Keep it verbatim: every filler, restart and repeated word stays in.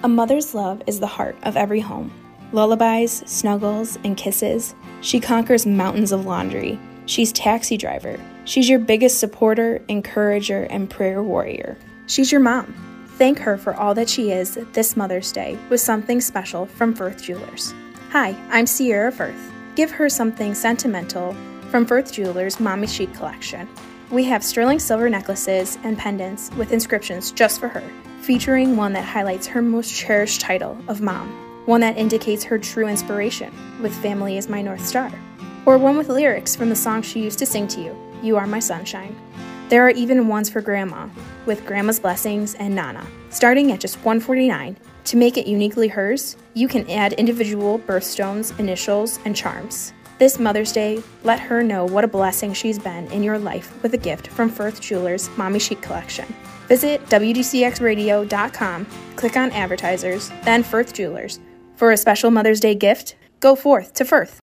A mother's love is the heart of every home. Lullabies, snuggles, and kisses. She conquers mountains of laundry. She's taxi driver. She's your biggest supporter, encourager, and prayer warrior. She's your mom. Thank her for all that she is this Mother's Day with something special from Firth Jewelers. Hi, I'm Sierra Firth. Give her something sentimental from Firth Jewelers' Mommy Chic collection. We have sterling silver necklaces and pendants with inscriptions just for her, featuring one that highlights her most cherished title of mom, one that indicates her true inspiration, with family as my North Star, or one with lyrics from the song she used to sing to you, You Are My Sunshine. There are even ones for Grandma, with Grandma's Blessings and Nana, starting at just one hundred forty-nine dollars. To make it uniquely hers, you can add individual birthstones, initials, and charms. This Mother's Day, let her know what a blessing she's been in your life with a gift from Firth Jewelers' Mommy Chic collection. Visit W D C X radio dot com, click on Advertisers, then Firth Jewelers. For a special Mother's Day gift, go forth to Firth.